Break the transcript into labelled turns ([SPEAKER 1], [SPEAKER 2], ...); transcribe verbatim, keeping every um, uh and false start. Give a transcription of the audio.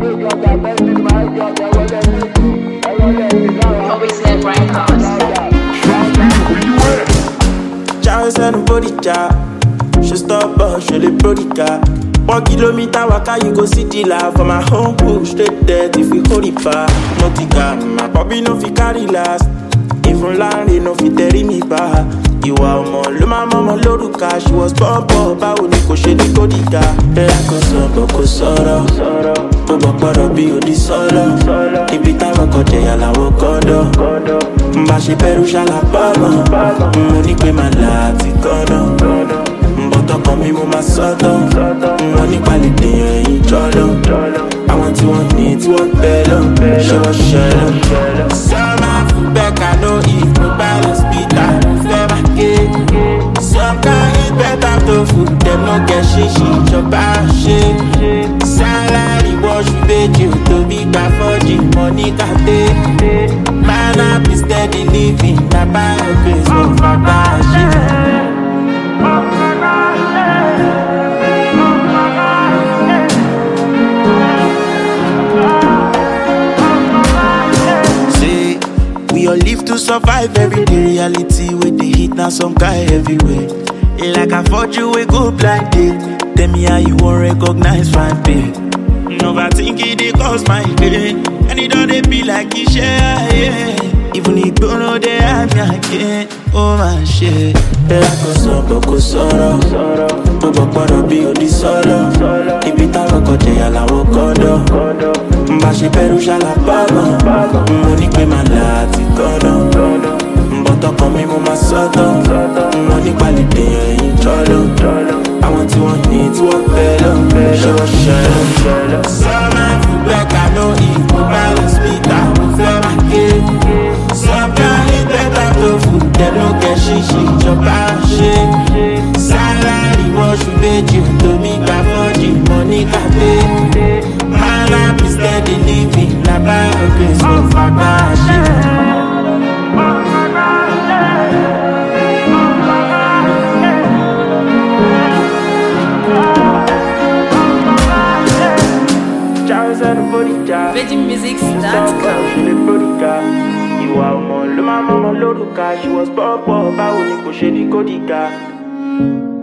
[SPEAKER 1] Always let Brian Cars.
[SPEAKER 2] Charles and the body jar. She stop us, she the prodigal. One kilometer waka, you go see the life for my home cook. Straight there, if we hold it back. Nautica, my puppy no fi carry last. Even Larry no fi carry me back. You are more, lo my mama loruka. She was born poor, báwo ni kò ṣe ní kódìgá. Bẹ́ẹ̀ kò sọ, bó kò sọ̀rọ̀. Tó bọ̀ gbọ́dọ̀ bí odi sọ̀rọ̀. Ibi táwọn kan jẹ̀yà làwọn kọ́dọ̀. Mbà ṣe bẹ̀rù ṣàlàbọ̀mọ̀. Mo ní pé màá là á ti kọ́nà. Mbọ̀tọ̀ kan mi mo máa sọ́tọ̀. Wọ́n ní pàlẹ́ dèèyàn ẹ̀yìn jọ́lọ́. Àwọn tí wọ́n ní tí wọ́n bẹ̀ lọ. Ṣé wọ́n ṣẹlẹ̀? Sọ́mà fún bẹ́ẹ̀ka ló ìfún balance Peter fẹ́ máa ké. Some can eat better tofu, dem no get shishi ìjọba ṣe. Salary wash méjì tó bí gba fọ́jì money kàdé. Man up is steady living, na by your grace mo fagbá ṣe. We all live to survive every day. Reality with the heat now some guy everywhere. Like I thought you would go blind date. Tell me how you won't recognize fine pay. Overthinking they cause my pain. And it don't they be like it share, yeah. Even if you know they have me again. Oh my shit. Like a son, boko soro. To bokoro bi odi solo. Ibi tawo kote ya la wokodo. Mba ṣe bẹ̀rù ṣàlàbọ̀mọ̀. Mo ní pé màá là á ti kọ́nà. Mbọ̀tọ̀ kan mi mo máa sọ́tọ̀. Wọ́n ní pàlẹ́ dèèyàn ẹ̀yìn jọ́lọ́. Àwọn tí wọ́n ní tí wọ́n bẹ̀ lọ. Ṣé wọ́n ṣẹlẹ̀? Sọ́mà fún bẹ́ẹ̀ka ló ìfún balance Peter mo fẹ́ máa ké. Sọ́mà ní bẹ́ẹ̀ka tó fún dem no get ṣíṣe ìjọba ṣe. Salary wọ́ṣù méjì tó mi gbà fọ́jì money kàdé. Man up is steady living, na by your grace mo fagbá ṣe. Charles and the body jar.
[SPEAKER 1] Virgin Music dot com.
[SPEAKER 2] She the prodigal. Ìwà ọmọ ló máa mọ́mọ́ lórúkà. She was born poor, báwo ni kò ṣe ní kódìgá.